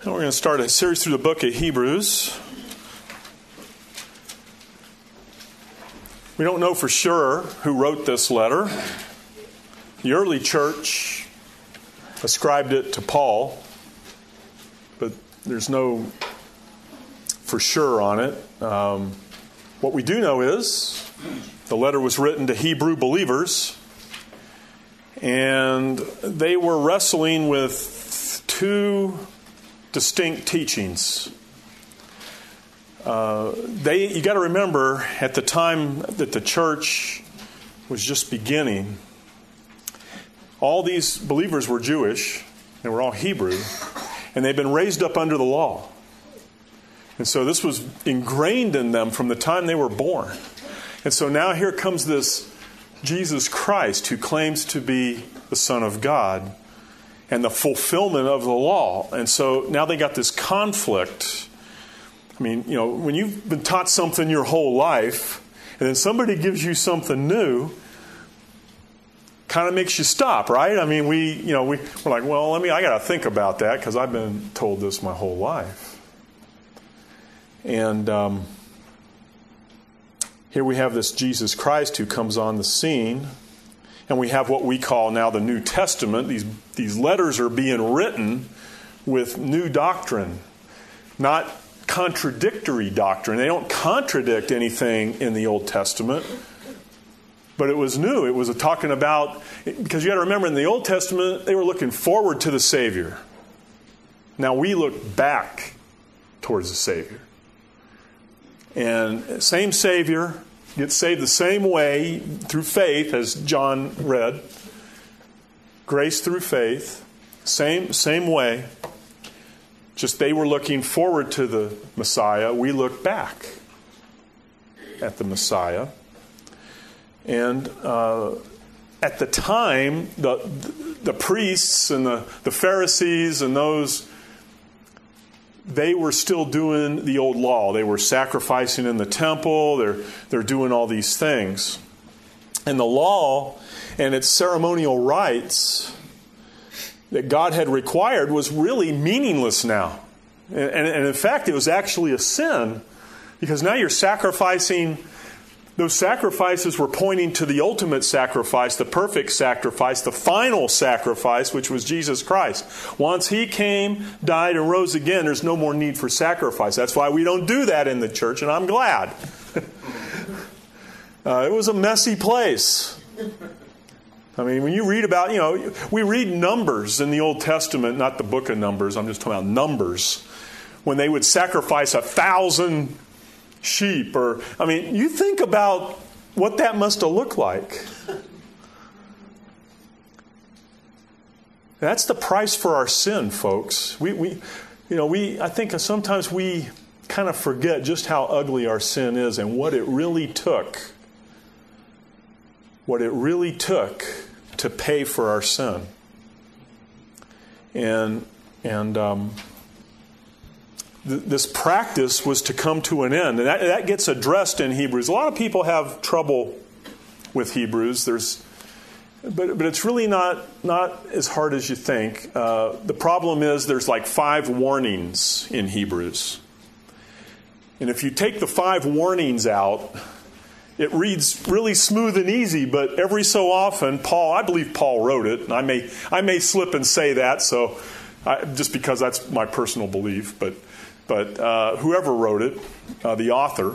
We're going to start a series through the book of Hebrews. We don't know for sure who wrote this letter. The early church ascribed it to Paul, but there's no for sure on it. What we do know is the letter was written to Hebrew believers, and they were wrestling with two distinct teachings. You got to remember, at the time that the church was just beginning, all these believers were Jewish. They were all Hebrew, and they'd been raised up under the law. And so this was ingrained in them from the time they were born. And so now here comes this Jesus Christ who claims to be the Son of God and the fulfillment of the law. And so now they got this conflict. I mean, you know, when you've been taught something your whole life, and then somebody gives you something new, kind of makes you stop, right? I mean, we're like, well, I got to think about that because I've been told this my whole life. And here we have this Jesus Christ who comes on the scene. And we have what we call now the New Testament. These letters are being written with new doctrine, not contradictory doctrine. They don't contradict anything in the Old Testament, but it was new. It was talking about, because you got to remember, in the Old Testament, they were looking forward to the Savior. Now we look back towards the Savior. And same Savior, get saved the same way through faith as John read. Grace through faith. Same way. Just they were looking forward to the Messiah. We look back at the Messiah. And at the time, the priests and the Pharisees and those, they were still doing the old law. They were sacrificing in the temple. They're doing all these things. And the law and its ceremonial rites that God had required was really meaningless now. And in fact, it was actually a sin, because now you're sacrificing. Those sacrifices were pointing to the ultimate sacrifice, the perfect sacrifice, the final sacrifice, which was Jesus Christ. Once He came, died, and rose again, there's no more need for sacrifice. That's why we don't do that in the church, and I'm glad. It was a messy place. I mean, when you read about, we read Numbers in the Old Testament, not the book of Numbers, I'm just talking about Numbers, when they would sacrifice 1,000 sheep, you think about what that must have looked like. That's the price for our sin, folks. I think sometimes we kind of forget just how ugly our sin is and what it really took. What it really took to pay for our sin. And this practice was to come to an end. And that gets addressed in Hebrews. A lot of people have trouble with Hebrews. But it's really not as hard as you think. The problem is there's like 5 warnings in Hebrews. And if you take the 5 warnings out, it reads really smooth and easy, but every so often, I believe Paul wrote it, and I may slip and say that, just because that's my personal belief, but whoever wrote it, the author,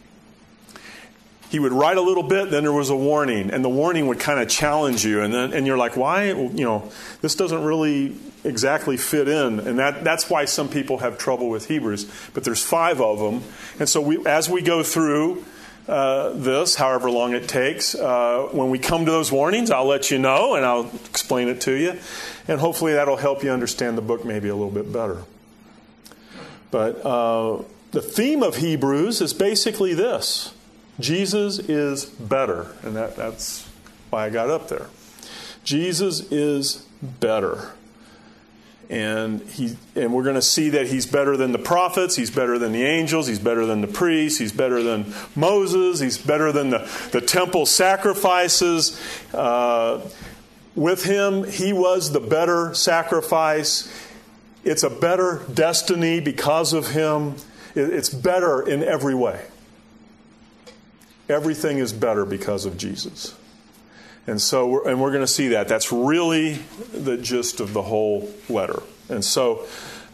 he would write a little bit, then there was a warning, and the warning would kind of challenge you, and you're like, why? This doesn't really exactly fit in, and that's why some people have trouble with Hebrews. But there's 5 of them, and so as we go through this, however long it takes, when we come to those warnings, I'll let you know, and I'll explain it to you, and hopefully that'll help you understand the book maybe a little bit better. But the theme of Hebrews is basically this: Jesus is better. And that's why I got up there. Jesus is better. And we're going to see that He's better than the prophets. He's better than the angels. He's better than the priests. He's better than Moses. He's better than the temple sacrifices. With Him, He was the better sacrifice. It's a better destiny because of him. It's better in every way. Everything is better because of Jesus. And so we're going to see that. That's really the gist of the whole letter. And so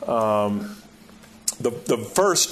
the first,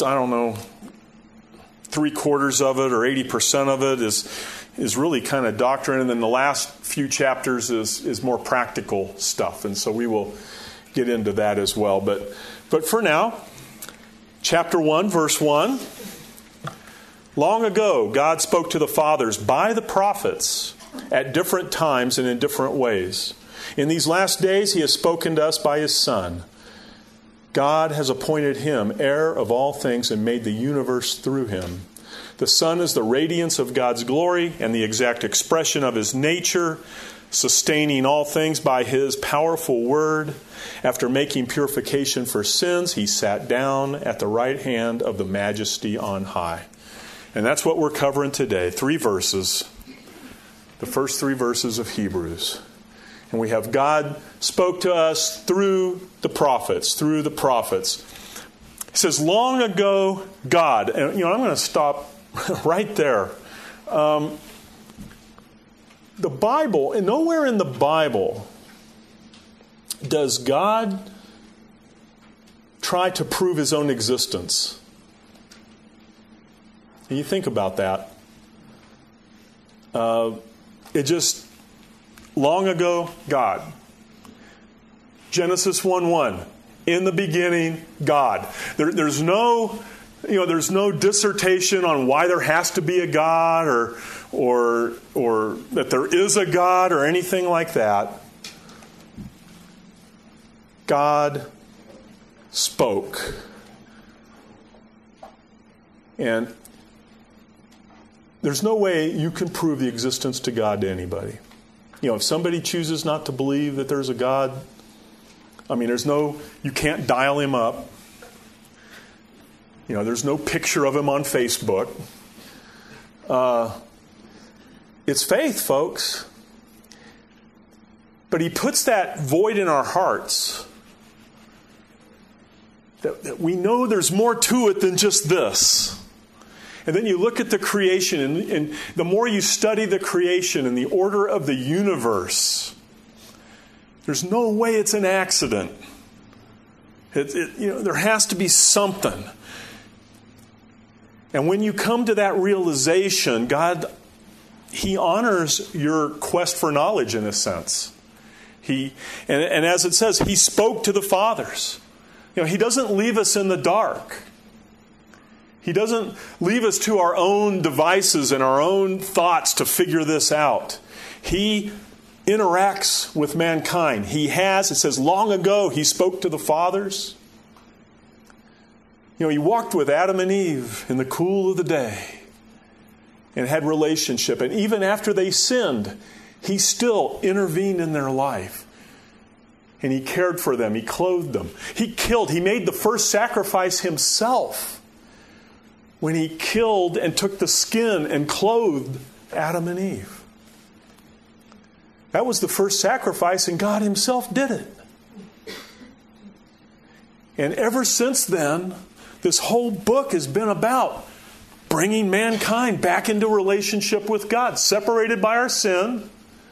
3/4 of it or 80% of it is really kind of doctrine. And then the last few chapters is more practical stuff. And so we will get into that as well. But for now, chapter 1, verse 1. Long ago, God spoke to the fathers by the prophets at different times and in different ways. In these last days, he has spoken to us by his Son. God has appointed him heir of all things and made the universe through him. The Son is the radiance of God's glory and the exact expression of his nature, sustaining all things by his powerful word. After making purification for sins, he sat down at the right hand of the Majesty on high. And that's what we're covering today. 3 verses. The first 3 verses of Hebrews. And we have God spoke to us through the prophets. He says, long ago, God. And, I'm going to stop right there. The Bible, and nowhere in the Bible does God try to prove his own existence. And you think about that. It just, long ago, God. Genesis 1:1. In the beginning, God. There's no dissertation on why there has to be a God or that there is a God or anything like that. God spoke. And there's no way you can prove the existence to God to anybody. If somebody chooses not to believe that there's a God, you can't dial him up. There's no picture of him on Facebook. It's faith, folks. But he puts that void in our hearts. That we know there's more to it than just this. And then you look at the creation, and the more you study the creation and the order of the universe, there's no way it's an accident. There has to be something. And when you come to that realization, God, he honors your quest for knowledge in a sense. And as it says, he spoke to the fathers. He doesn't leave us in the dark. He doesn't leave us to our own devices and our own thoughts to figure this out. He interacts with mankind. It says, long ago, he spoke to the fathers. He walked with Adam and Eve in the cool of the day and had relationship. And even after they sinned, he still intervened in their life. And he cared for them. He clothed them. He made the first sacrifice himself when he killed and took the skin and clothed Adam and Eve. That was the first sacrifice, and God himself did it. And ever since then, this whole book has been about bringing mankind back into relationship with God, separated by our sin.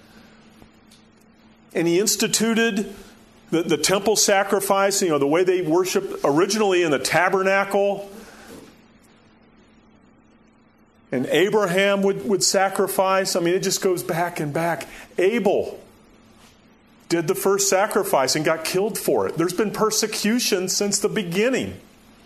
And he instituted the temple sacrifice, the way they worshiped originally in the tabernacle. And Abraham would sacrifice. It just goes back and back. Abel did the first sacrifice and got killed for it. There's been persecution since the beginning.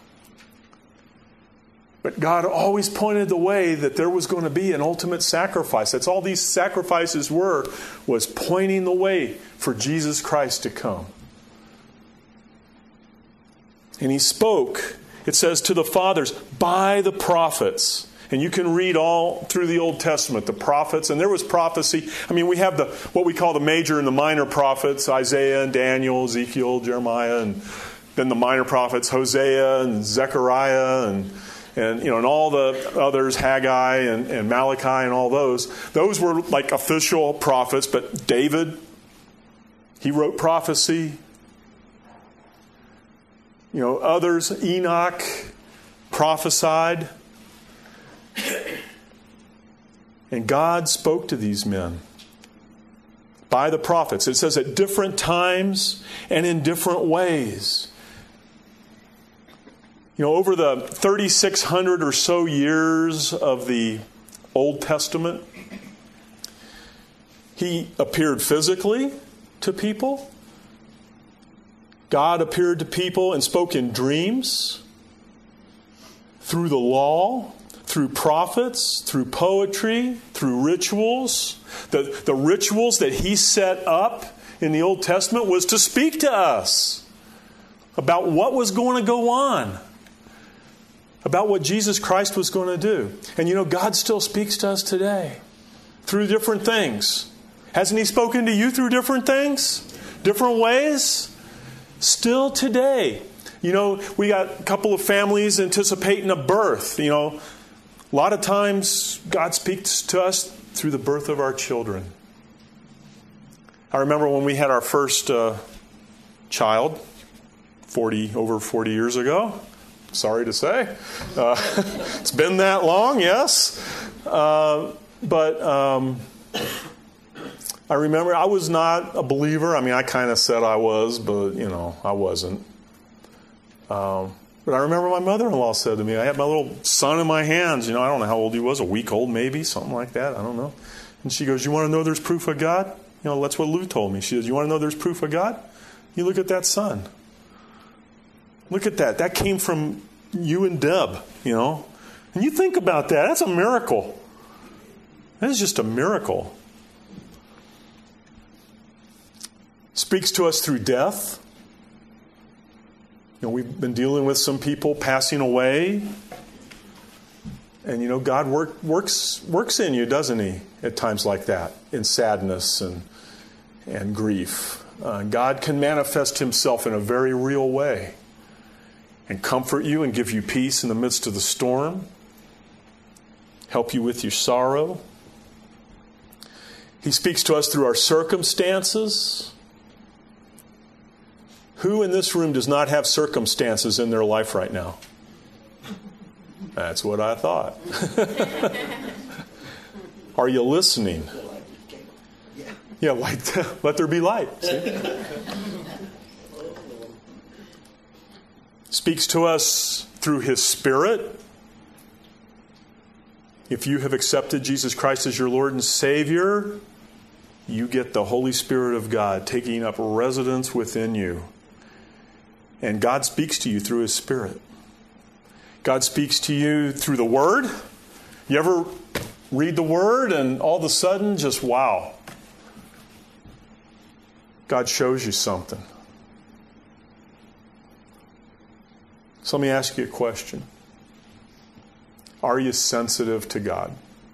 But God always pointed the way that there was going to be an ultimate sacrifice. That's all these sacrifices was pointing the way for Jesus Christ to come. And he spoke, it says, to the fathers by the prophets. And you can read all through the Old Testament, the prophets, and there was prophecy. We have what we call the major and the minor prophets, Isaiah and Daniel, Ezekiel, Jeremiah, and then the minor prophets, Hosea and Zechariah and all the others, Haggai and Malachi and all those. Those were like official prophets, but David, he wrote prophecy. Others, Enoch prophesied. And God spoke to these men by the prophets. It says at different times and in different ways. Over the 3,600 or so years of the Old Testament, He appeared physically to people. God appeared to people and spoke in dreams, through the law, through prophets, through poetry, through rituals. The rituals that He set up in the Old Testament was to speak to us about what was going to go on, about what Jesus Christ was going to do. And God still speaks to us today through different things. Hasn't He spoken to you through different things? Different ways? Still today. We got a couple of families anticipating a birth. A lot of times God speaks to us through the birth of our children. I remember when we had our first child, over 40 years ago. Sorry to say. It's been that long, yes. But I remember I was not a believer. I kind of said I was, but, I wasn't. But I remember my mother-in-law said to me, I had my little son in my hands. I don't know how old he was, a week old maybe, something like that. I don't know. And she goes, you want to know there's proof of God? That's what Lou told me. She says, you want to know there's proof of God? You look at that son. Look at that. That came from you and Deb, And you think about that. That's a miracle. That is just a miracle. Speaks to us through death. We've been dealing with some people passing away. And, God works in you, doesn't He, at times like that, in sadness and grief. God can manifest Himself in a very real way and comfort you and give you peace in the midst of the storm, help you with your sorrow. He speaks to us through our circumstances. Who in this room does not have circumstances in their life right now? That's what I thought. Are you listening? Yeah, let there be light. See? Speaks to us through His Spirit. If you have accepted Jesus Christ as your Lord and Savior, you get the Holy Spirit of God taking up residence within you. And God speaks to you through His Spirit. God speaks to you through the Word. You ever read the Word and all of a sudden just, wow. God shows you something. So let me ask you a question. Are you sensitive to God?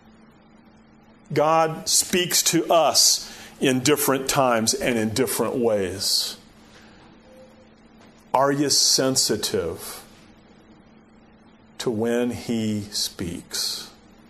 God speaks to us in different times and in different ways. Are you sensitive to when He speaks?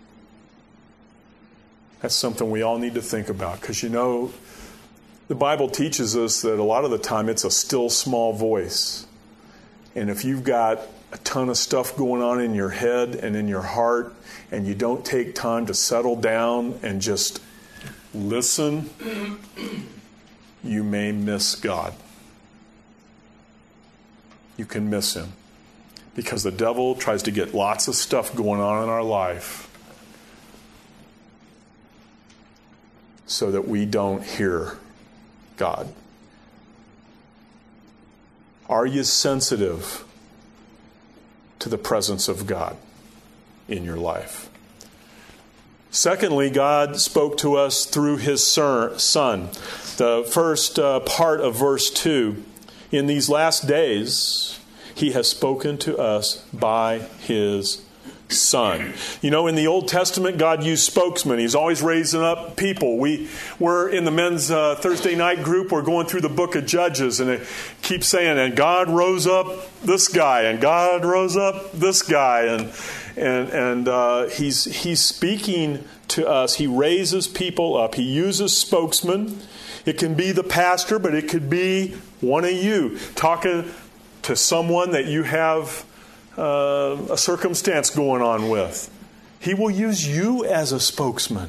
That's something we all need to think about, because the Bible teaches us that a lot of the time it's a still small voice. And if you've got a ton of stuff going on in your head and in your heart, and you don't take time to settle down and just listen, you may miss God. You can miss Him. Because the devil tries to get lots of stuff going on in our life so that we don't hear God. Are you sensitive to the presence of God in your life? Secondly, God spoke to us through His Son. The first part of verse 2, in these last days, He has spoken to us by His Son. In the Old Testament, God used spokesmen. He's always raising up people. We're in the men's Thursday night group. We're going through the book of Judges, and it keeps saying, and God rose up this guy, and God rose up this guy, and He's speaking to us. He raises people up. He uses spokesmen. It can be the pastor, but it could be one of you talking to someone that you have a circumstance going on with. He will use you as a spokesman.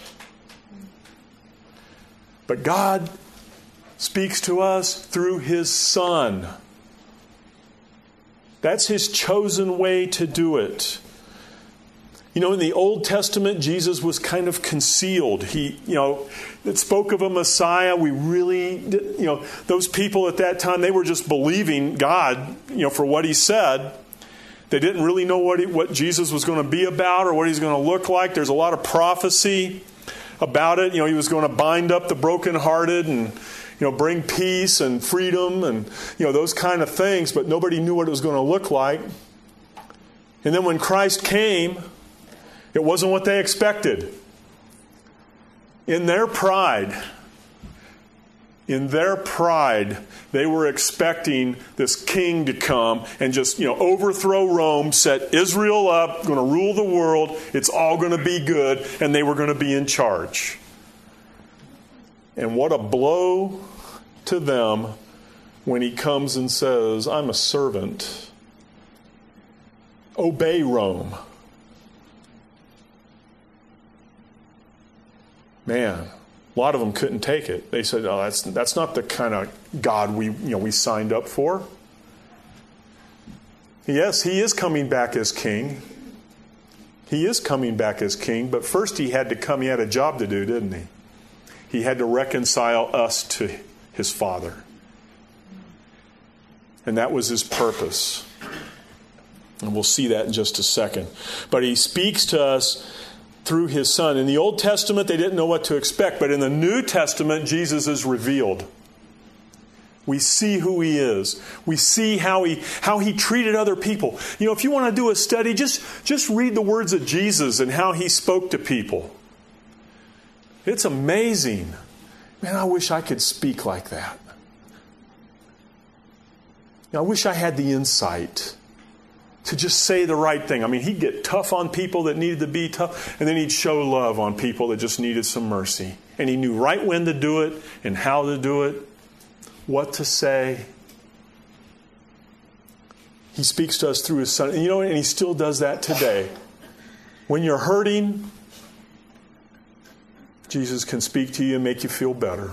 But God speaks to us through His Son. That's His chosen way to do it. You know, in the Old Testament, Jesus was kind of concealed. It spoke of a Messiah. We really, those people at that time, they were just believing God, for what He said. They didn't really know what Jesus was going to be about or what He's going to look like. There's a lot of prophecy about it. He was going to bind up the brokenhearted and, bring peace and freedom and, those kind of things. But nobody knew what it was going to look like. And then when Christ came, it wasn't what they expected. In their pride, they were expecting this king to come and just, overthrow Rome, set Israel up, going to rule the world. It's all going to be good, and they were going to be in charge. And what a blow to them when He comes and says, I'm a servant. Obey Rome. Man, a lot of them couldn't take it. They said, "Oh, that's not the kind of God we signed up for." Yes, He is coming back as king. He is coming back as king, but first He had to come. He had a job to do, didn't He? He had to reconcile us to His Father. And that was His purpose. And we'll see that in just a second. But He speaks to us through His Son. In the Old Testament, they didn't know what to expect, but in the New Testament, Jesus is revealed. We see who He is. We see how he treated other people. If you want to do a study, just read the words of Jesus and how He spoke to people. It's amazing. Man, I wish I could speak like that. I wish I had the insight to just say the right thing. He'd get tough on people that needed to be tough, and then He'd show love on people that just needed some mercy. And He knew right when to do it and how to do it, what to say. He speaks to us through His Son. And He still does that today. When you're hurting, Jesus can speak to you and make you feel better.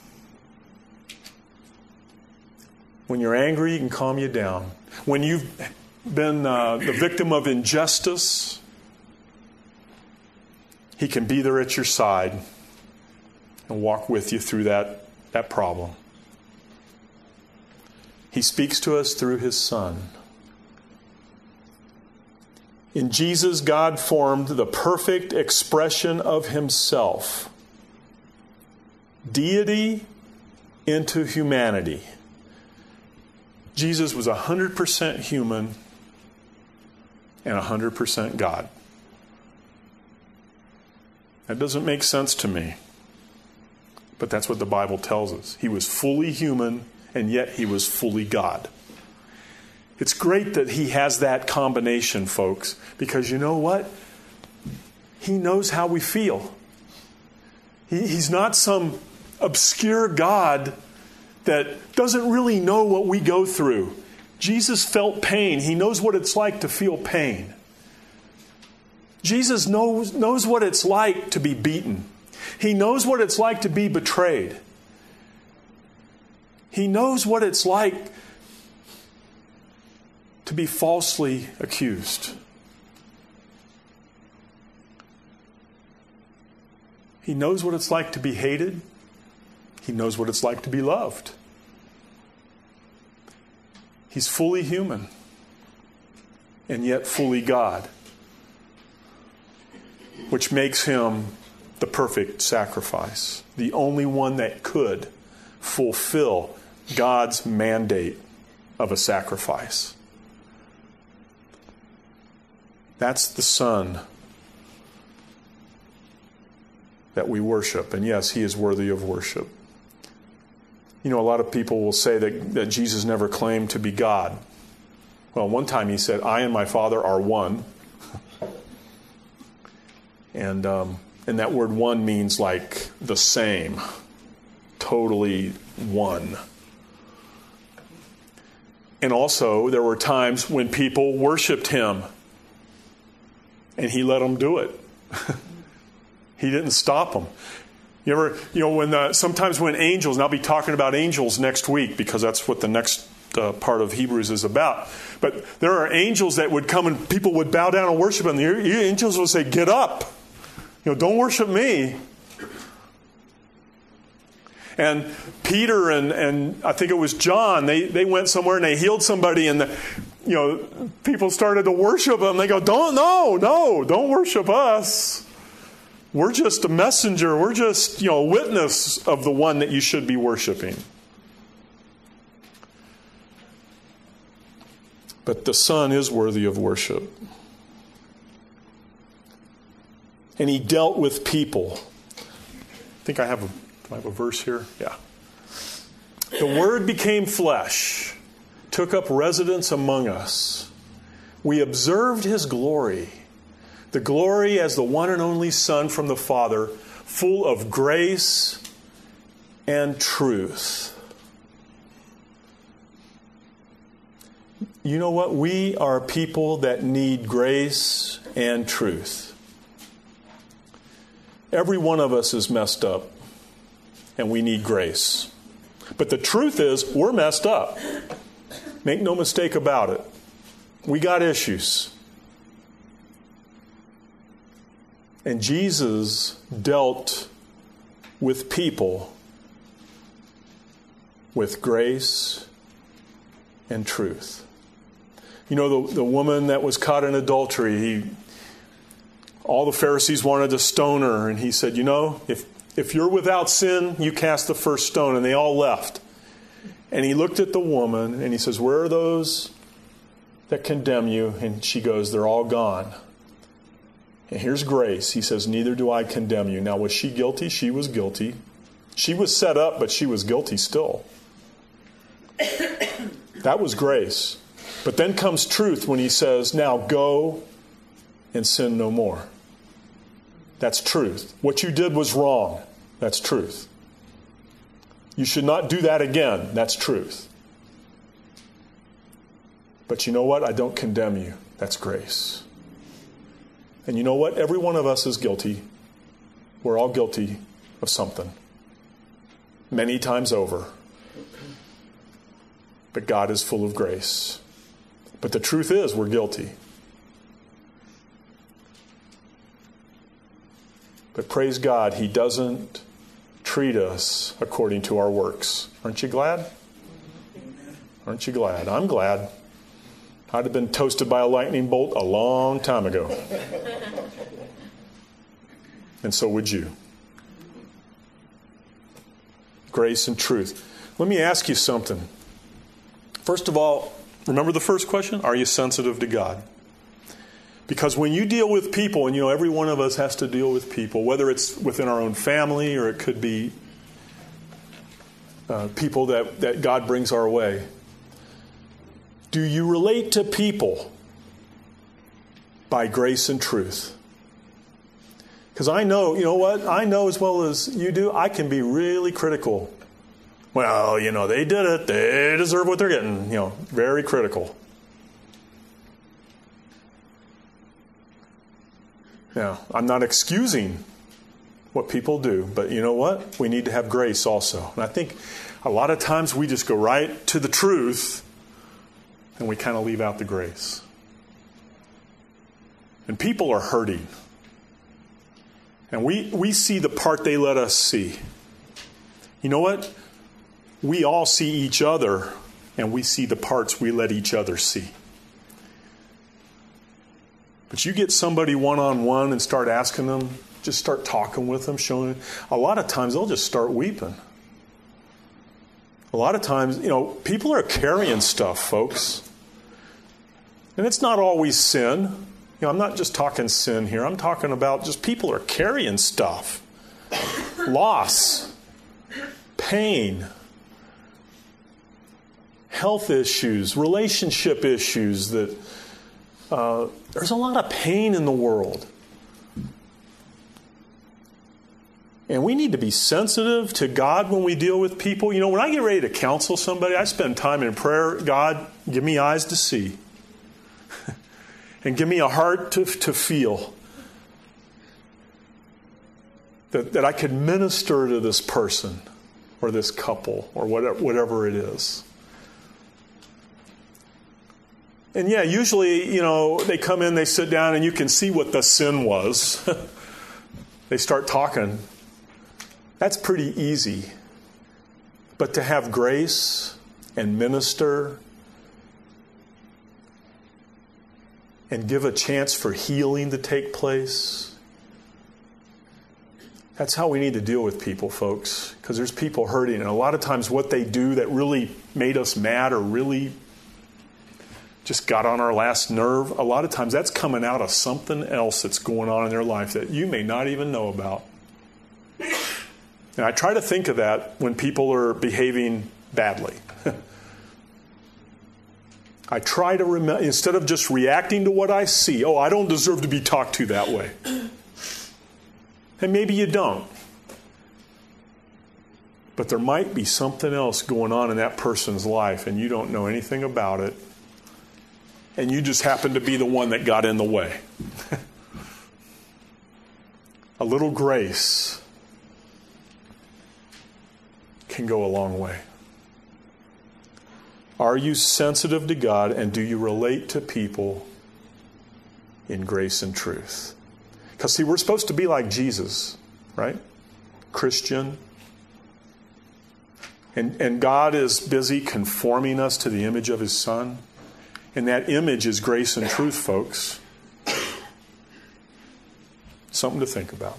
When you're angry, He can calm you down. When you've been the victim of injustice, He can be there at your side and walk with you through that problem. He speaks to us through His Son. In Jesus, God formed the perfect expression of Himself, deity into humanity. Jesus was 100% human and 100% God. That doesn't make sense to me, but that's what the Bible tells us. He was fully human, and yet He was fully God. It's great that He has that combination, folks, because you know what? He knows how we feel. He's not some obscure God that doesn't really know what we go through. Jesus felt pain. He knows what it's like to feel pain. Jesus knows what it's like to be beaten. He knows what it's like to be betrayed. He knows what it's like to be falsely accused. He knows what it's like to be hated. He knows what it's like to be loved. He's fully human and yet fully God, which makes Him the perfect sacrifice, the only one that could fulfill God's mandate of a sacrifice. That's the Son that we worship. And yes, He is worthy of worship. A lot of people will say that Jesus never claimed to be God. Well, one time He said, I and my Father are one. And that word one means like the same, totally one. And also, there were times when people worshiped him, and he let them do it. He didn't stop them. Sometimes when angels, and I'll be talking about angels next week because that's what the next part of Hebrews is about. But there are angels that would come and people would bow down and worship them. The angels would say, "Get up. Don't worship me." And Peter and I think it was John, they went somewhere and they healed somebody, and people started to worship them. They go, don't worship us. We're just a messenger. We're just, a witness of the one that you should be worshiping. But the Son is worthy of worship. And he dealt with people. I think I have a verse here. Yeah. The Word became flesh, took up residence among us. We observed his glory, the glory as the one and only Son from the Father, full of grace and truth. You know what? We are people that need grace and truth. Every one of us is messed up, and we need grace. But the truth is, we're messed up. Make no mistake about it. We got issues. And Jesus dealt with people with grace and truth. The woman that was caught in adultery, all the Pharisees wanted to stone her, and he said, if you're without sin, you cast the first stone. And they all left. And he looked at the woman and he says, where are those that condemn you? And she goes, they're all gone. And here's grace. He says, neither do I condemn you. Now, was she guilty? She was guilty. She was set up, but she was guilty still. That was grace. But then comes truth when he says, now go and sin no more. That's truth. What you did was wrong. That's truth. You should not do that again. That's truth. But you know what? I don't condemn you. That's grace. And you know what? Every one of us is guilty. We're all guilty of something. Many times over. But God is full of grace. But the truth is, we're guilty. But praise God, he doesn't treat us according to our works. Aren't you glad? Aren't you glad? I'm glad. I'd have been toasted by a lightning bolt a long time ago. And so would you. Grace and truth. Let me ask you something. First of all, remember the first question? Are you sensitive to God? Because when you deal with people, and every one of us has to deal with people, whether it's within our own family or it could be people that God brings our way, do you relate to people by grace and truth? Because I know, I know as well as you do, I can be really critical. Well, they did it. They deserve what they're getting. Very critical. Now, I'm not excusing what people do, but you know what? We need to have grace also. And I think a lot of times we just go right to the truth and we kind of leave out the grace. And people are hurting. And we see the part they let us see. You know what? We all see each other, and we see the parts we let each other see. But you get somebody one-on-one and start asking them, just start talking with them, showing them. A lot of times they'll just start weeping. A lot of times, people are carrying stuff, folks. And it's not always sin. I'm not just talking sin here. I'm talking about just people are carrying stuff. Loss, pain, health issues, relationship issues. That there's a lot of pain in the world. And we need to be sensitive to God when we deal with people. When I get ready to counsel somebody, I spend time in prayer. God, give me eyes to see. And give me a heart to feel. That I could minister to this person or this couple or whatever it is. And yeah, usually, they come in, they sit down, and you can see what the sin was. They start talking. That's pretty easy. But to have grace and minister and give a chance for healing to take place, that's how we need to deal with people, folks. Because there's people hurting. And a lot of times what they do that really made us mad or really just got on our last nerve, a lot of times that's coming out of something else that's going on in their life that you may not even know about. And I try to think of that when people are behaving badly. I try to remember, instead of just reacting to what I see, I don't deserve to be talked to that way. And maybe you don't. But there might be something else going on in that person's life and you don't know anything about it. And you just happen to be the one that got in the way. A little grace can go a long way. Are you sensitive to God, and do you relate to people in grace and truth? Because, see, we're supposed to be like Jesus, right? Christian. And God is busy conforming us to the image of His Son. And that image is grace and truth, folks. Something to think about.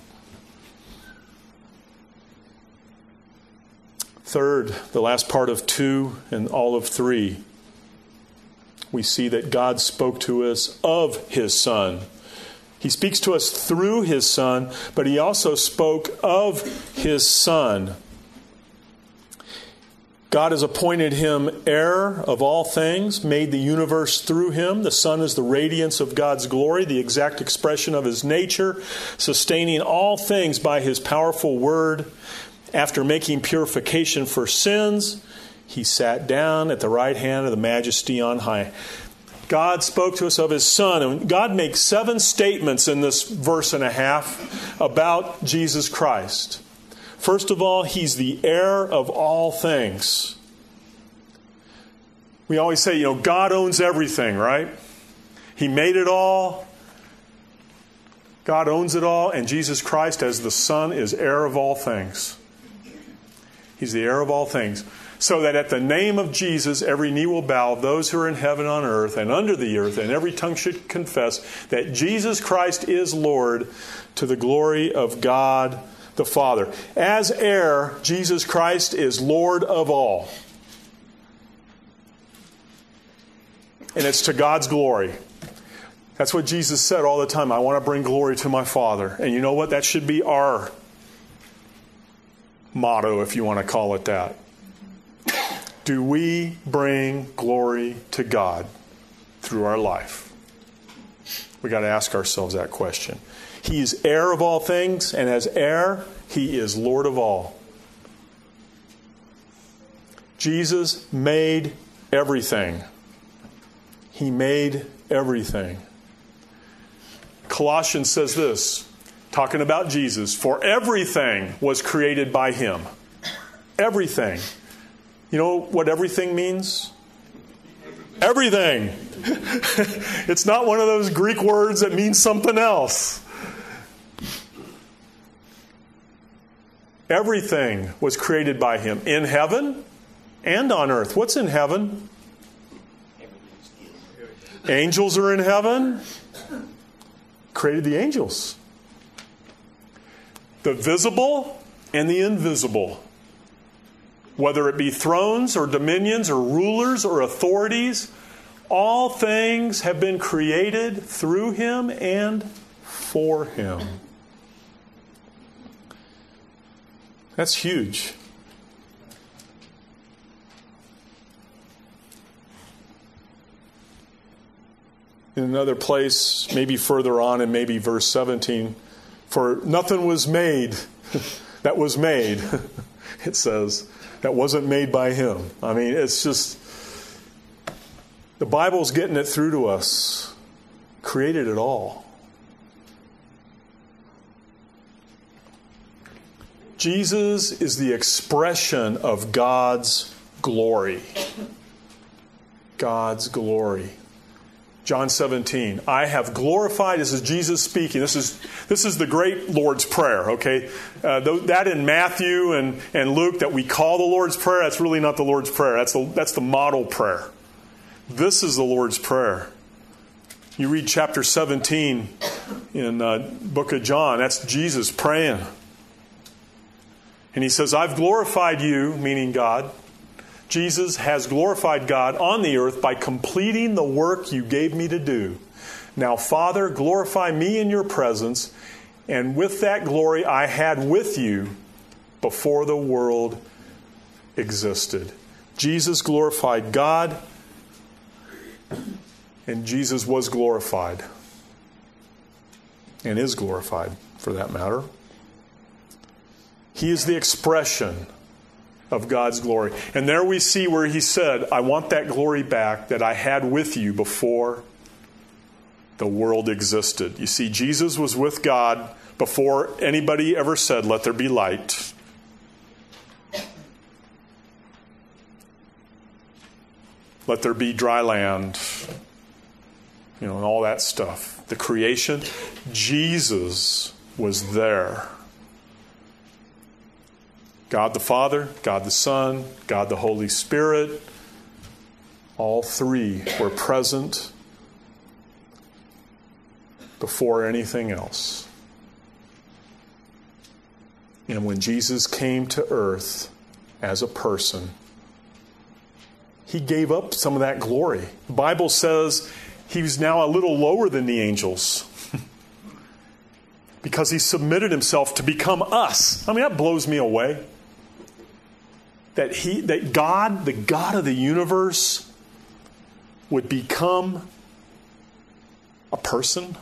Third, the last part of 2 and all of 3, we see that God spoke to us of His Son. He speaks to us through His Son, but He also spoke of His Son. God has appointed Him heir of all things, made the universe through Him. The Son is the radiance of God's glory, the exact expression of His nature, sustaining all things by His powerful word. After making purification for sins, He sat down at the right hand of the Majesty on high. God spoke to us of His Son. And God makes 7 statements in this verse and a half about Jesus Christ. First of all, He's the heir of all things. We always say, God owns everything, right? He made it all. God owns it all. And Jesus Christ, as the Son, is heir of all things. He's the heir of all things. So that at the name of Jesus, every knee will bow, those who are in heaven, on earth, and under the earth, and every tongue should confess that Jesus Christ is Lord, to the glory of God the Father. As heir, Jesus Christ is Lord of all. And it's to God's glory. That's what Jesus said all the time. I want to bring glory to my Father. And you know what? That should be our motto, if you want to call it that. Do we bring glory to God through our life? We got to ask ourselves that question. He is heir of all things, and as heir, He is Lord of all. Jesus made everything. He made everything. Colossians says this, talking about Jesus, for everything was created by Him. Everything. You know what everything means? Everything. It's not one of those Greek words that means something else. Everything was created by Him in heaven and on earth. What's in heaven? Angels are in heaven. Created the angels. The visible and the invisible. Whether it be thrones or dominions or rulers or authorities, all things have been created through Him and for Him. That's huge. In another place, maybe further on, and maybe verse 17, for nothing was made that was made, it says, that wasn't made by him. I mean, it's just, the Bible's getting it through to us. Created it all. Jesus is the expression of God's glory. God's glory. John 17, I have glorified, this is Jesus speaking. This is the great Lord's Prayer, okay? That in Matthew and Luke that we call the Lord's Prayer, that's really not the Lord's Prayer. That's the model prayer. This is the Lord's Prayer. You read chapter 17 in book of John, that's Jesus praying. And he says, I've glorified you, meaning God. Jesus has glorified God on the earth by completing the work you gave me to do. Now, Father, glorify me in your presence, and with that glory I had with you before the world existed. Jesus glorified God, and Jesus was glorified, and is glorified, for that matter. He is the expression of God's glory. And there we see where he said, I want that glory back that I had with you before the world existed. You see, Jesus was with God before anybody ever said, let there be light. Let there be dry land. And all that stuff. The creation, Jesus was there. God the Father, God the Son, God the Holy Spirit, all three were present before anything else. And when Jesus came to earth as a person, he gave up some of that glory. The Bible says he was now a little lower than the angels because he submitted himself to become us. I mean, that blows me away. That God, the God of the universe, would become a person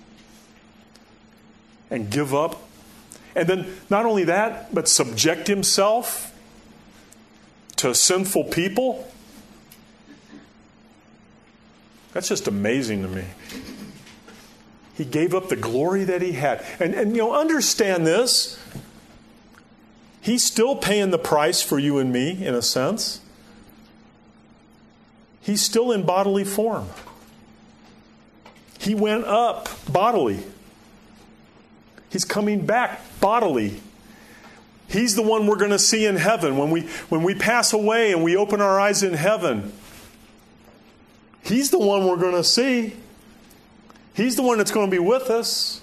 and give up. And then not only that, but subject himself to sinful people. That's just amazing to me. He gave up the glory that he had. And understand this. He's still paying the price for you and me, in a sense. He's still in bodily form. He went up bodily. He's coming back bodily. He's the one we're going to see in heaven. When we pass away and we open our eyes in heaven, he's the one we're going to see. He's the one that's going to be with us.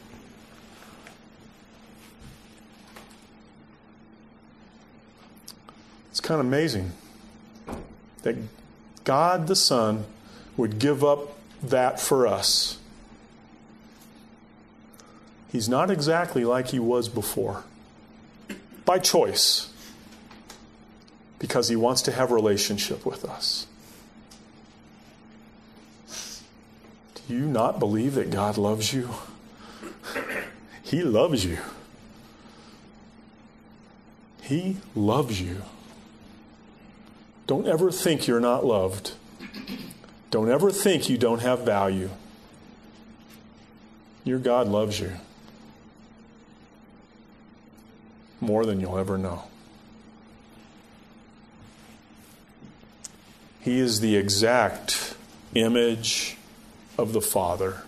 It's kind of amazing that God the Son would give up that for us. He's not exactly like he was before. By choice. Because he wants to have a relationship with us. Do you not believe that God loves you? He loves you. He loves you. Don't ever think you're not loved. Don't ever think you don't have value. Your God loves you more than you'll ever know. He is the exact image of the Father.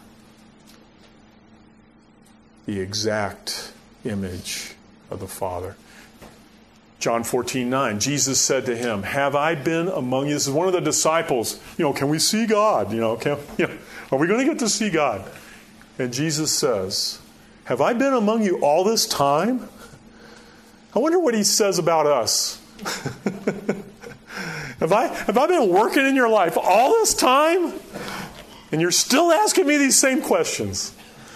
The exact image of the Father. John 14:9, Jesus said to him, have I been among you? This is one of the disciples. Can we see God? Are we going to get to see God? And Jesus says, have I been among you all this time? I wonder what he says about us. Have I been working in your life all this time? And you're still asking me these same questions.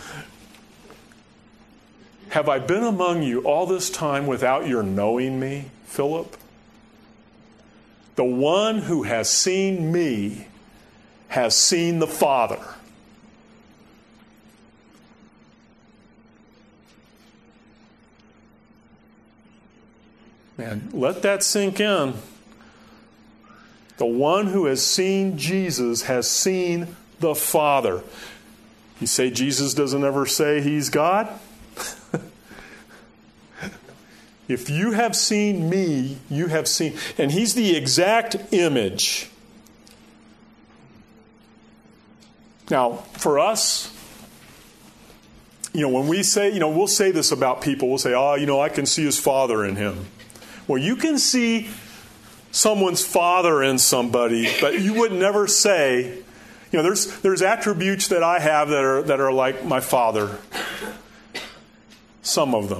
Have I been among you all this time without your knowing me, Philip? The one who has seen me has seen the Father. Man, let that sink in. The one who has seen Jesus has seen the Father. You say Jesus doesn't ever say he's God? If you have seen me, you have seen. And he's the exact image. Now, for us, when we say, we'll say this about people. We'll say, I can see his Father in him. Well, you can see someone's father in somebody, but you would never say, there's attributes that I have that are like my father. Some of them.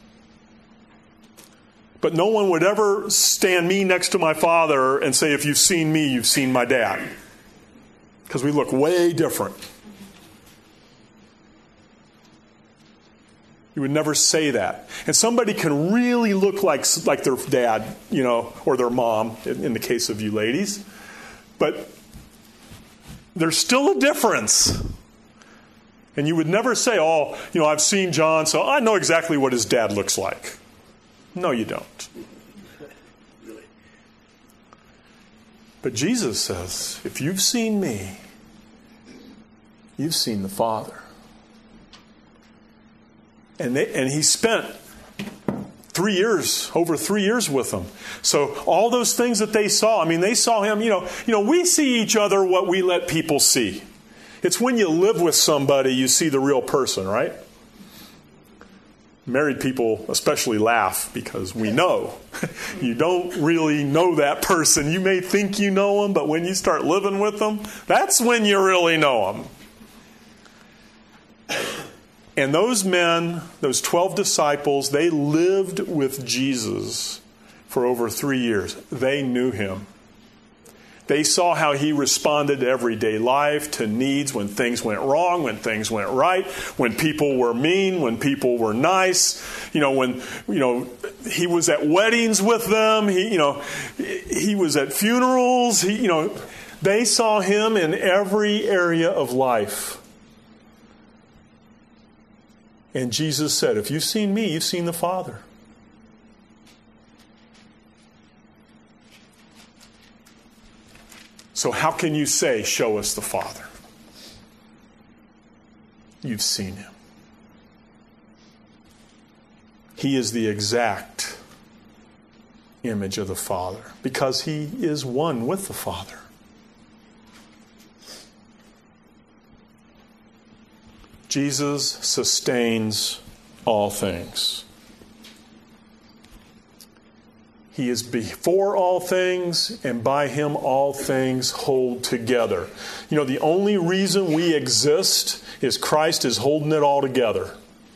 But no one would ever stand me next to my father and say, if you've seen me, you've seen my dad. Because we look way different. You would never say that. And somebody can really look like their dad, or their mom, in the case of you ladies. But there's still a difference. And you would never say, I've seen John, so I know exactly what his dad looks like. No, you don't. But Jesus says, if you've seen me, you've seen the Father. And he spent over 3 years with them. So all those things that they saw, they saw him, we see each other what we let people see. It's when you live with somebody you see the real person, right? Married people especially laugh because we know. You don't really know that person. You may think you know them, but when you start living with them, that's when you really know them. And those men, those 12 disciples, they lived with Jesus for over 3 years. They knew him. They saw how he responded to everyday life, to needs, when things went wrong, when things went right, when people were mean, when people were nice. When he was at weddings with them, he was at funerals. They saw him in every area of life. And Jesus said, if you've seen me, you've seen the Father. So how can you say, show us the Father? You've seen him. He is the exact image of the Father because he is one with the Father. Jesus sustains all things. He is before all things, and by him all things hold together. The only reason we exist is Christ is holding it all together.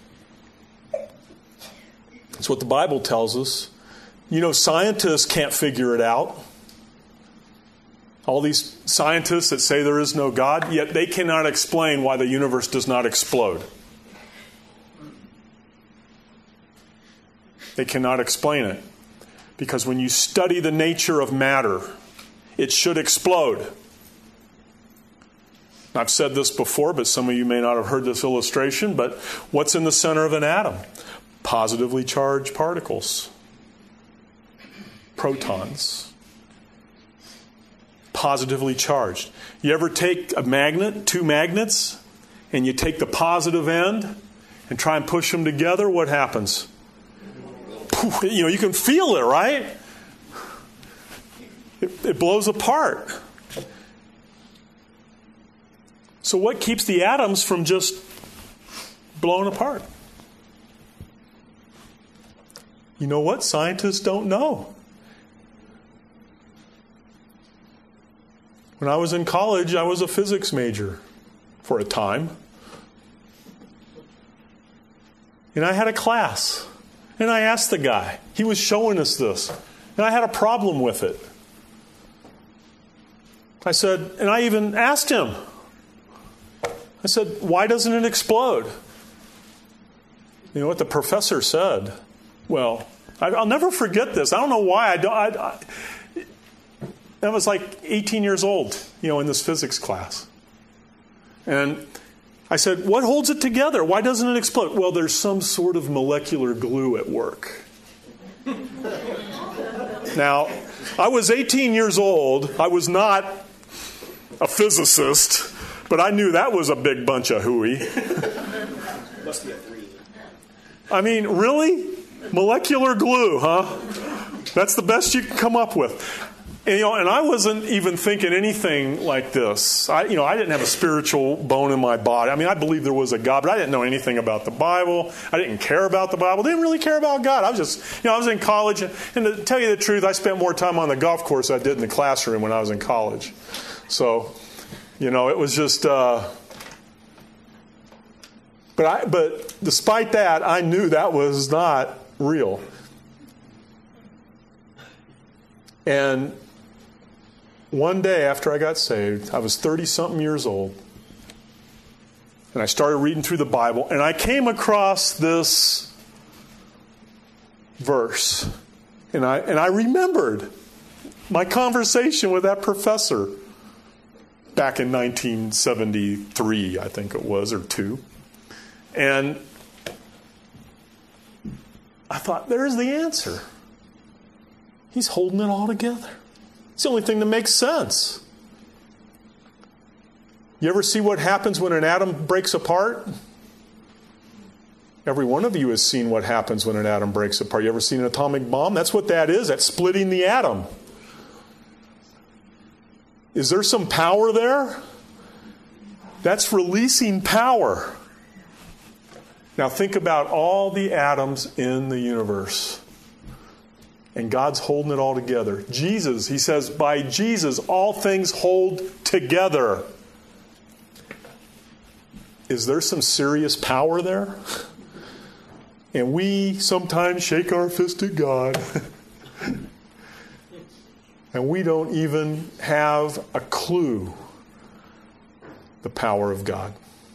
That's what the Bible tells us. Scientists can't figure it out. All these scientists that say there is no God, yet they cannot explain why the universe does not explode. They cannot explain it. Because when you study the nature of matter, it should explode. I've said this before, but some of you may not have heard this illustration, but what's in the center of an atom? Positively charged particles. Protons. Positively charged. You ever take a magnet, two magnets, and you take the positive end and try and push them together? What happens? You can feel it, right? It blows apart. So what keeps the atoms from just blowing apart? You know what? Scientists don't know. When I was in college, I was a physics major for a time. And I had a class. And I asked the guy. He was showing us this. And I had a problem with it. I said, and I even asked him. I said, why doesn't it explode? You know what the professor said? Well, I'll never forget this. I don't know why. I was like 18 years old, in this physics class. And I said, what holds it together? Why doesn't it explode? Well, there's some sort of molecular glue at work. Now, I was 18 years old. I was not a physicist, but I knew that was a big bunch of hooey. Must be a 3. I mean, really? Molecular glue, huh? That's the best you can come up with. And I wasn't even thinking anything like this. I didn't have a spiritual bone in my body. I mean, I believed there was a God, but I didn't know anything about the Bible. I didn't care about the Bible. Didn't really care about God. I was just, I was in college. And to tell you the truth, I spent more time on the golf course than I did in the classroom when I was in college. So, it was just... But despite that, I knew that was not real. And one day after I got saved, I was 30-something years old, and I started reading through the Bible, and I came across this verse, and I remembered my conversation with that professor back in 1973, I think it was, or 2. And I thought, there's the answer. He's holding it all together. It's the only thing that makes sense. You ever see what happens when an atom breaks apart? Every one of you has seen what happens when an atom breaks apart. You ever seen an atomic bomb? That's what that is. That's splitting the atom. Is there some power there? That's releasing power. Now think about all the atoms in the universe. And God's holding it all together. Jesus, he says, by Jesus, all things hold together. Is there some serious power there? And we sometimes shake our fist at God. And we don't even have a clue the power of God.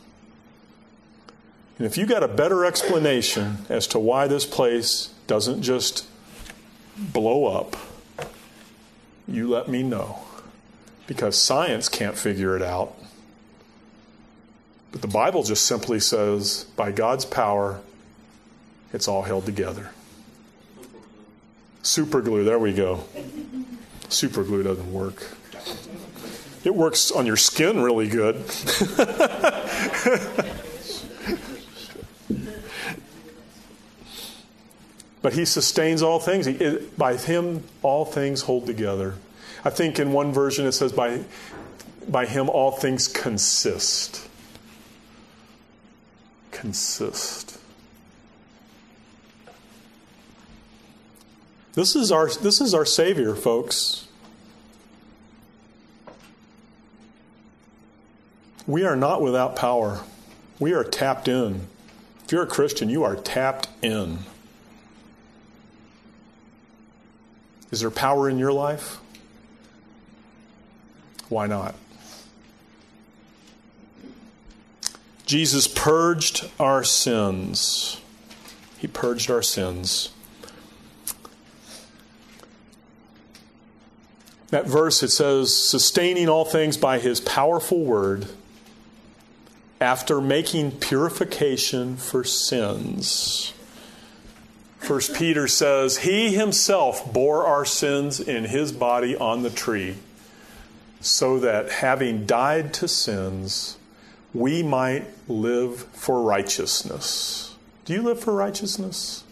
And if you got a better explanation as to why this place doesn't just blow up, you let me know. Because science can't figure it out. But the Bible just simply says, by God's power, it's all held together. Super glue, there we go. Super glue doesn't work. It works on your skin really good. But he sustains all things. By him, all things hold together. I think in one version it says, by him, all things consist. Consist. This is our Savior, folks. We are not without power. We are tapped in. If you're a Christian, you are tapped in. Is there power in your life? Why not? Jesus purged our sins. He purged our sins. That verse, it says, sustaining all things by his powerful word, after making purification for sins. 1 Peter says, he himself bore our sins in his body on the tree, so that having died to sins, we might live for righteousness. Do you live for righteousness?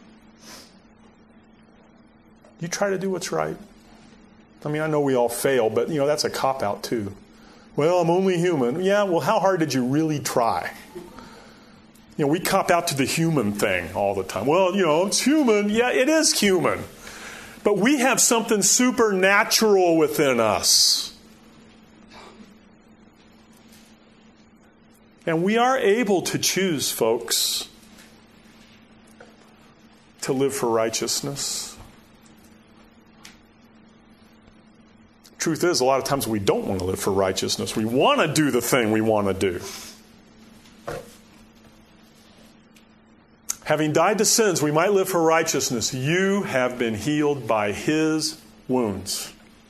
You try to do what's right? I mean, I know we all fail, but, that's a cop-out too. Well, I'm only human. Yeah, well, how hard did you really try? We cop out to the human thing all the time. Well, it's human. Yeah, it is human. But we have something supernatural within us. And we are able to choose, folks, to live for righteousness. Truth is, a lot of times we don't want to live for righteousness. We want to do the thing we want to do. Having died to sins, we might live for righteousness. You have been healed by his wounds.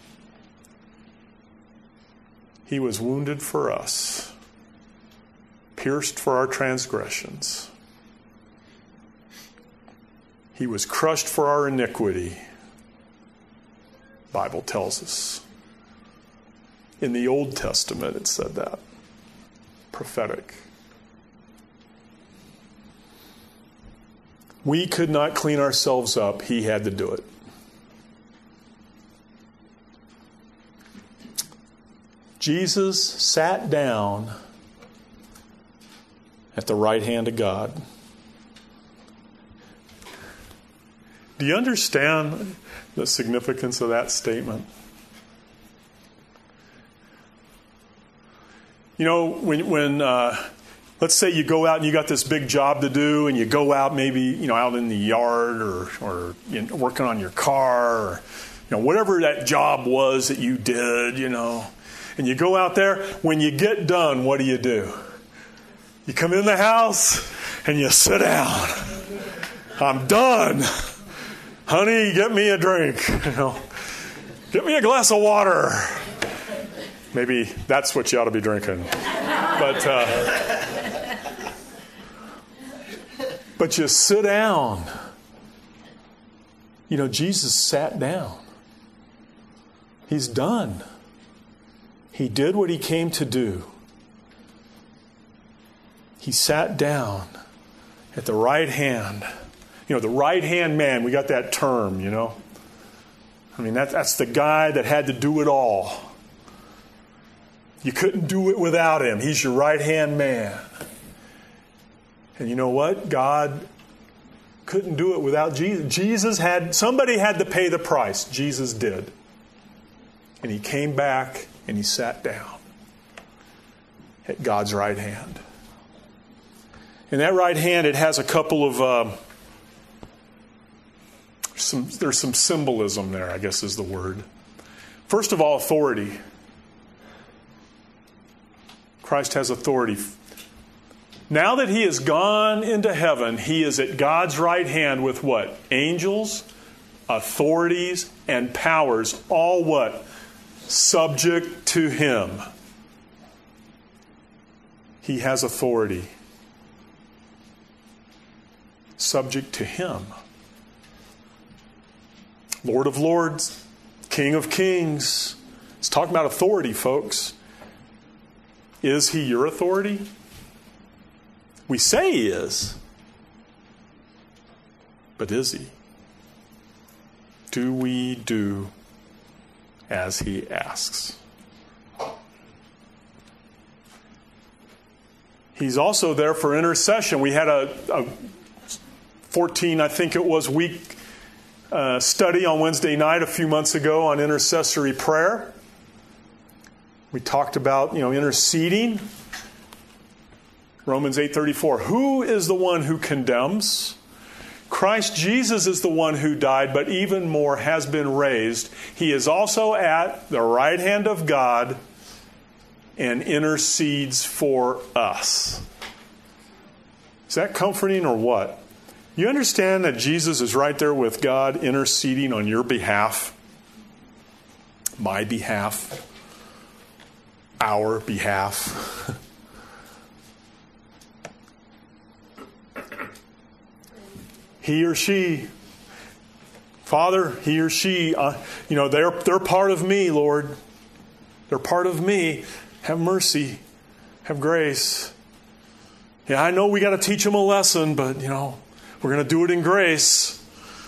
He was wounded for us, pierced for our transgressions. He was crushed for our iniquity. Bible tells us. In the Old Testament, it said that. Prophetic. We could not clean ourselves up. He had to do it. Jesus sat down at the right hand of God. Do you understand the significance of that statement? You know, when let's say you go out and you got this big job to do, and you go out maybe, out in the yard or working on your car, or, whatever that job was that you did, and you go out there. When you get done, what do? You come in the house and you sit down. I'm done. Honey, get me a drink. Get me a glass of water. Maybe that's what you ought to be drinking. But you sit down. Jesus sat down. He's done. He did what he came to do. He sat down at the right hand. The right-hand man, we got that term, that's the guy that had to do it all. You couldn't do it without him. He's your right-hand man. And you know what? God couldn't do it without Jesus. Somebody had to pay the price. Jesus did. And he came back and he sat down at God's right hand. And that right hand, it has a couple of... there's some symbolism there, I guess is the word. First of all, authority. Christ has authority. Now that he has gone into heaven, he is at God's right hand with what? Angels, authorities, and powers, all what? Subject to him. He has authority. Subject to him. Lord of Lords, King of Kings. It's talking about authority, folks. Is he your authority? We say he is. But is he? Do we do as he asks? He's also there for intercession. We had a 14, I think it was, week study on Wednesday night a few months ago on intercessory prayer. We talked about, interceding. Romans 8:34. Who is the one who condemns? Christ Jesus is the one who died, but even more has been raised. He is also at the right hand of God and intercedes for us. Is that comforting or what? You understand that Jesus is right there with God interceding on your behalf, my behalf, our behalf. He or she, Father, he or she, they're part of me, Lord. They're part of me. Have mercy. Have grace. Yeah, I know we got to teach them a lesson, but, we're going to do it in grace.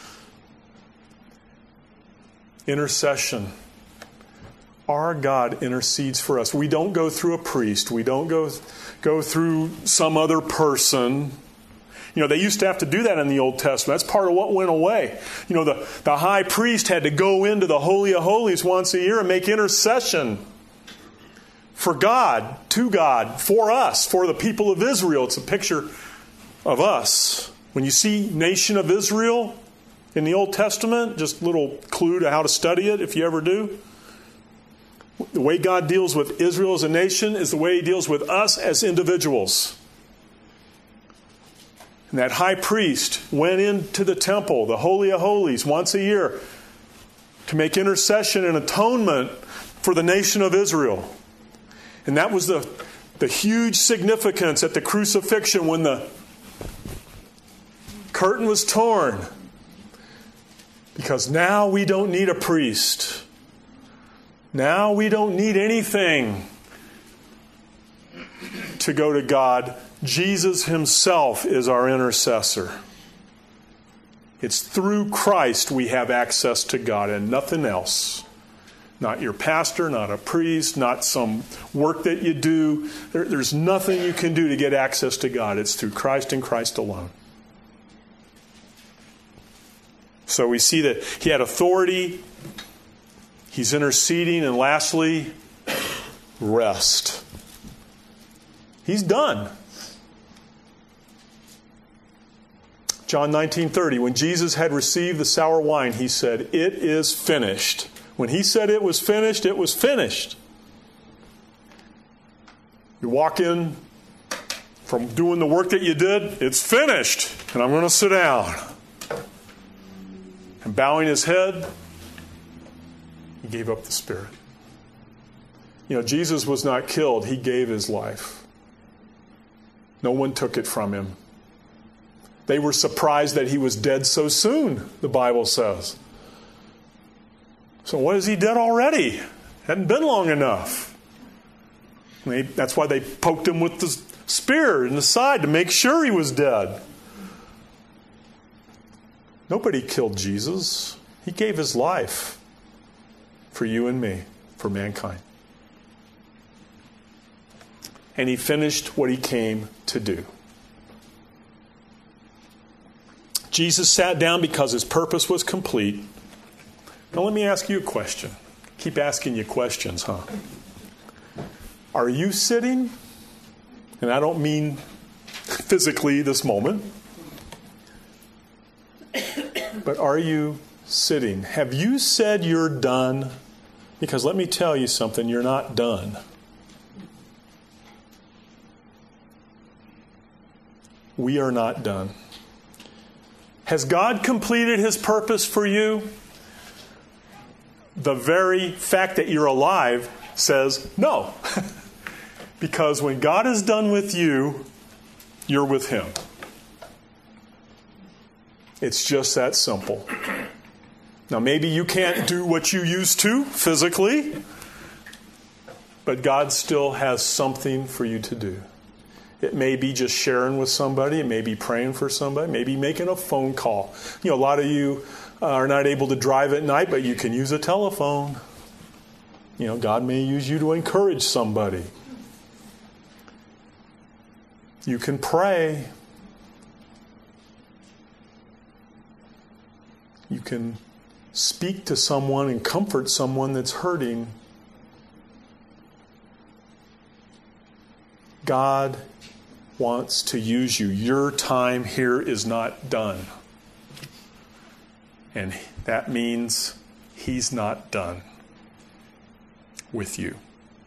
Intercession. Our God intercedes for us. We don't go through a priest. We don't go through some other person. They used to have to do that in the Old Testament. That's part of what went away. The high priest had to go into the Holy of Holies once a year and make intercession for God, to God, for us, for the people of Israel. It's a picture of us. When you see nation of Israel in the Old Testament, just a little clue to how to study it if you ever do. The way God deals with Israel as a nation is the way he deals with us as individuals. And that high priest went into the temple, the Holy of Holies, once a year to make intercession and atonement for the nation of Israel. And that was the huge significance at the crucifixion when the curtain was torn. Because now we don't need a priest. Now we don't need anything to go to God. Jesus himself is our intercessor. It's through Christ we have access to God and nothing else. Not your pastor, not a priest, not some work that you do. There's nothing you can do to get access to God. It's through Christ and Christ alone. So we see that he had authority. He's interceding. And lastly, rest. He's done. John 19:30, when Jesus had received the sour wine, he said, "It is finished." When he said it was finished, it was finished. You walk in from doing the work that you did, it's finished, and I'm going to sit down. And bowing his head, he gave up the spirit. You know, Jesus was not killed. He gave his life. No one took it from him. They were surprised that he was dead so soon, the Bible says. So what is he dead already? Hadn't been long enough. That's why they poked him with the spear in the side to make sure he was dead. Nobody killed Jesus. He gave his life for you and me, for mankind. And he finished what he came to do. Jesus sat down because his purpose was complete. Now let me ask you a question. Keep asking you questions, huh? Are you sitting? And I don't mean physically this moment. But are you sitting? Have you said you're done? Because let me tell you something, you're not done. We are not done. Has God completed his purpose for you? The very fact that you're alive says no. Because when God is done with you, you're with him. It's just that simple. Now, maybe you can't do what you used to physically, but God still has something for you to do. It may be just sharing with somebody. It may be praying for somebody. Maybe making a phone call. You know, a lot of you are not able to drive at night, but you can use a telephone. You know, God may use you to encourage somebody. You can pray. You can speak to someone and comfort someone that's hurting. God wants to use you. Your time here is not done. And that means he's not done with you.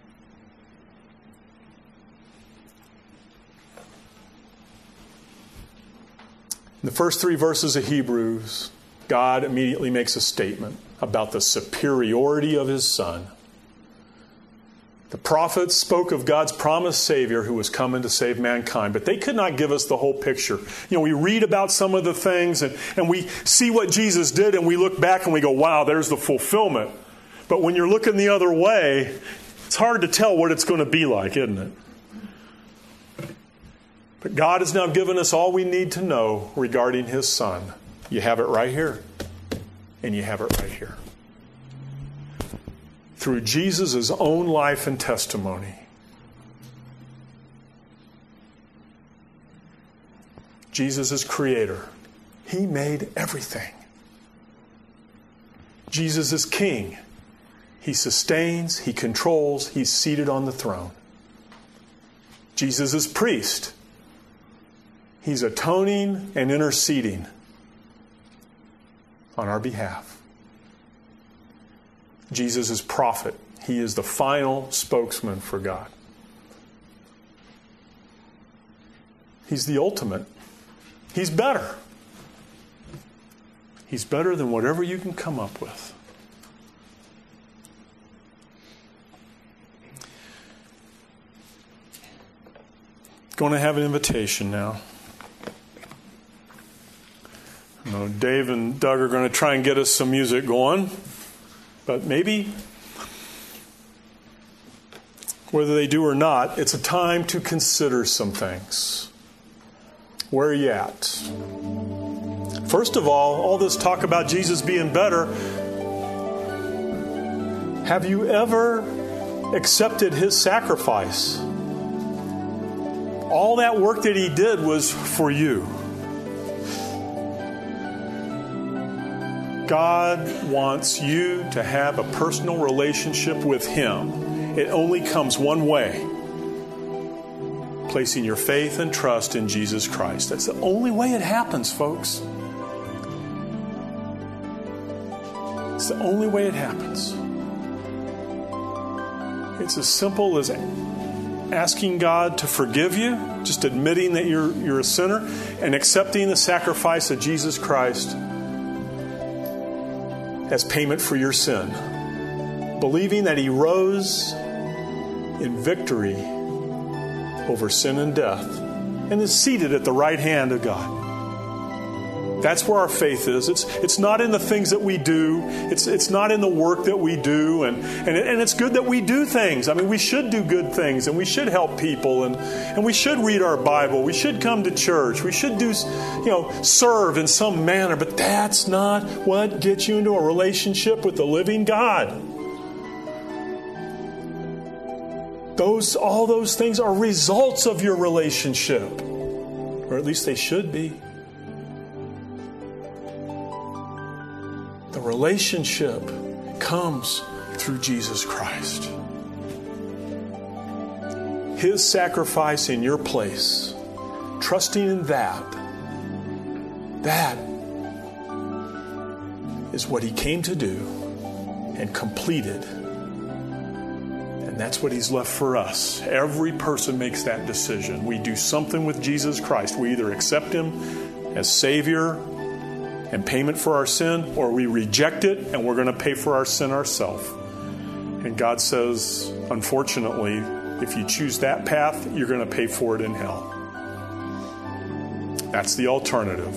In the first 3 verses of Hebrews, God immediately makes a statement about the superiority of his Son. The prophets spoke of God's promised Savior who was coming to save mankind, but they could not give us the whole picture. You know, we read about some of the things and we see what Jesus did and we look back and we go, wow, there's the fulfillment. But when you're looking the other way, it's hard to tell what it's going to be like, isn't it? But God has now given us all we need to know regarding his Son. You have it right here, and you have it right here. Through Jesus' own life and testimony, Jesus is creator. He made everything. Jesus is king. He sustains, he controls, he's seated on the throne. Jesus is priest. He's atoning and interceding on our behalf. Jesus is prophet. He is the final spokesman for God. He's the ultimate. He's better. He's better than whatever you can come up with. Going to have an invitation now. I know Dave and Doug are going to try and get us some music going. But maybe whether they do or not, it's a time to consider some things. Where are you at? First of all this talk about Jesus being better, have you ever accepted His sacrifice? All that work that He did was for you. God wants you to have a personal relationship with Him. It only comes one way: placing your faith and trust in Jesus Christ. That's the only way it happens, folks. It's the only way it happens. It's as simple as asking God to forgive you, just admitting that you're a sinner, and accepting the sacrifice of Jesus Christ as payment for your sin. Believing that He rose in victory over sin and death and is seated at the right hand of God. That's where our faith is. It's not in the things that we do. It's not in the work that we do. And it's good that we do things. I mean, we should do good things, and we should help people, and we should read our Bible. We should come to church. We should do, serve in some manner. But that's not what gets you into a relationship with the living God. All those things are results of your relationship, or at least they should be. The relationship comes through Jesus Christ. His sacrifice in your place, trusting in that is what He came to do and completed. And that's what He's left for us. Every person makes that decision. We do something with Jesus Christ. We either accept Him as Savior and payment for our sin, or we reject it and we're going to pay for our sin ourselves. And God says, unfortunately, if you choose that path, you're going to pay for it in hell. That's the alternative.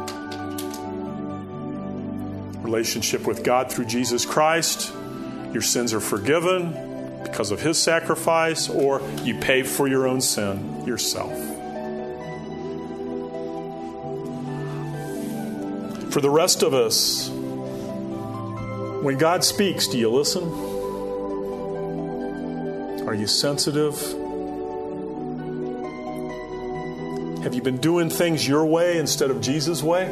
Relationship with God through Jesus Christ. Your sins are forgiven because of His sacrifice, or you pay for your own sin yourself. For the rest of us, when God speaks, do you listen? Are you sensitive? Have you been doing things your way instead of Jesus' way?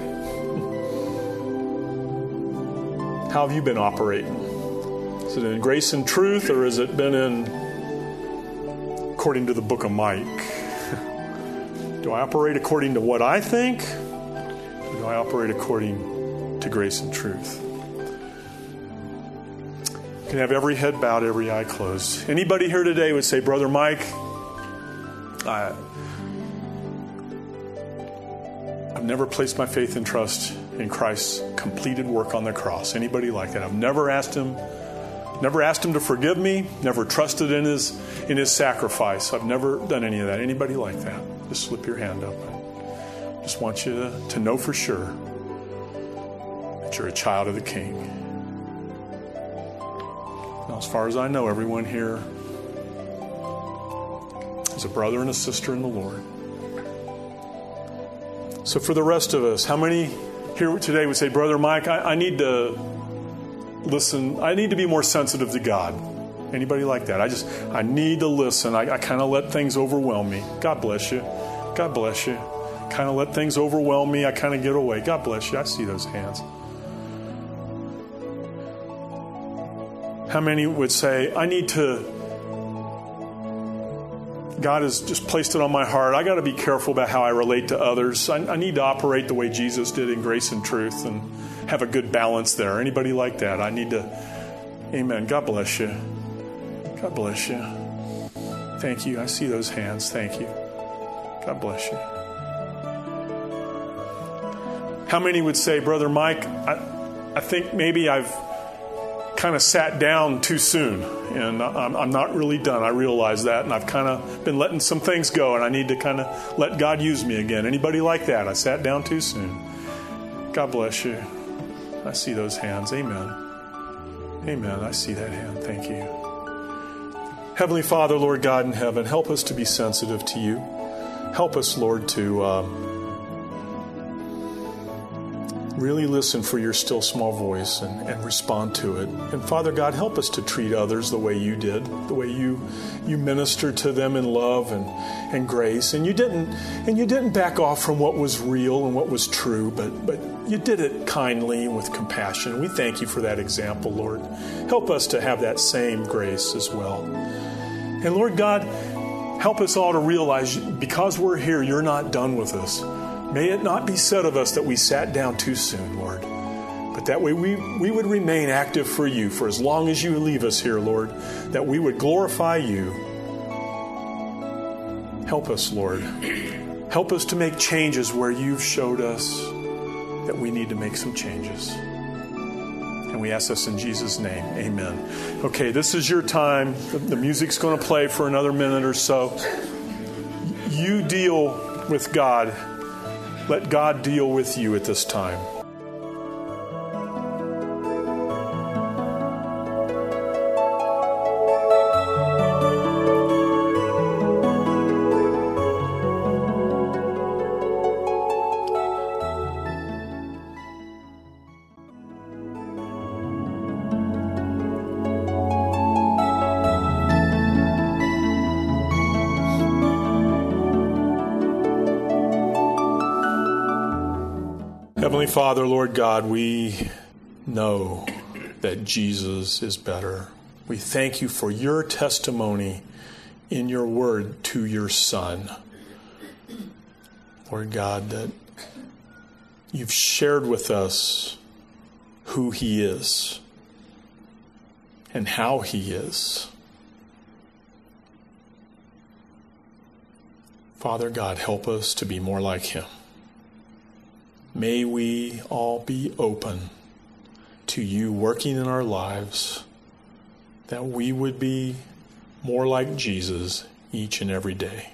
How have you been operating? Is it in grace and truth, or has it been according to the book of Mike? Do I operate according to what I think? Do I operate according to grace and truth? You can have every head bowed, every eye closed. Anybody here today would say, Brother Mike, I've never placed my faith and trust in Christ's completed work on the cross. Anybody like that? I've never asked Him to forgive me, never trusted in His sacrifice. I've never done any of that. Anybody like that? Just slip your hand up. Just want you to know for sure that you're a child of the King. Now, as far as I know, everyone here is a brother and a sister in the Lord. So for the rest of us, how many here today would say, Brother Mike, I need to listen. I need to be more sensitive to God. Anybody like that? I need to listen. I kind of let things overwhelm me. God bless you. God bless you. Kind of let things overwhelm me. I kind of get away. God bless you. I see those hands. How many would say, God has just placed it on my heart. I got to be careful about how I relate to others. I need to operate the way Jesus did in grace and truth and have a good balance there. Anybody like that? I need to. Amen. God bless you. God bless you. Thank you. I see those hands. Thank you. God bless you. How many would say, Brother Mike, I think maybe I've kind of sat down too soon and I'm not really done. I realize that, and I've kind of been letting some things go, and I need to kind of let God use me again. Anybody like that? I sat down too soon. God bless you. I see those hands. Amen. Amen. I see that hand. Thank you. Heavenly Father, Lord God in heaven, help us to be sensitive to you. Help us, Lord, to really listen for your still small voice and respond to it. And Father God, help us to treat others the way you did, the way you ministered to them in love and grace. And you didn't back off from what was real and what was true, but you did it kindly and with compassion. And we thank you for that example, Lord. Help us to have that same grace as well. And Lord God, help us all to realize because we're here, you're not done with us. May it not be said of us that we sat down too soon, Lord, but that way we would remain active for you for as long as you leave us here, Lord, that we would glorify you. Help us, Lord. Help us to make changes where you've showed us that we need to make some changes. And we ask this in Jesus' name. Amen. Okay, this is your time. The music's going to play for another minute or so. You deal with God. Let God deal with you at this time. Heavenly Father, Lord God, we know that Jesus is better. We thank you for your testimony in your word to your Son. Lord God, that you've shared with us who he is and how he is. Father God, help us to be more like him. May we all be open to you working in our lives, that we would be more like Jesus each and every day.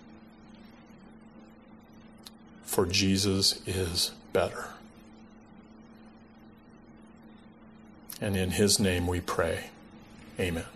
For Jesus is better. And in his name we pray. Amen.